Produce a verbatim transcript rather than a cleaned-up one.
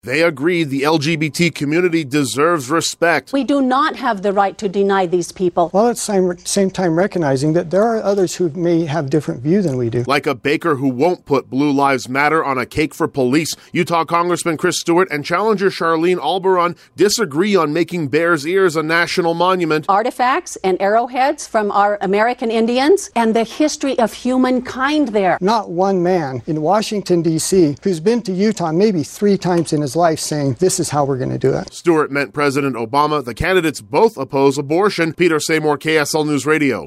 They agreed the L G B T community deserves respect. We do not have the right to deny these people. While at the same, same time recognizing that there are others who may have different view than we do. Like a baker who won't put Blue Lives Matter on a cake for police. Utah Congressman Chris Stewart and challenger Charlene Albaron disagree on making Bears Ears a national monument. Artifacts and arrowheads from our American Indians and the history of humankind there. Not one man in Washington, D C who's been to Utah maybe three times in his life saying this is how we're going to do it. Stewart met President Obama. The candidates both oppose abortion. Peter Seymour, K S L News Radio.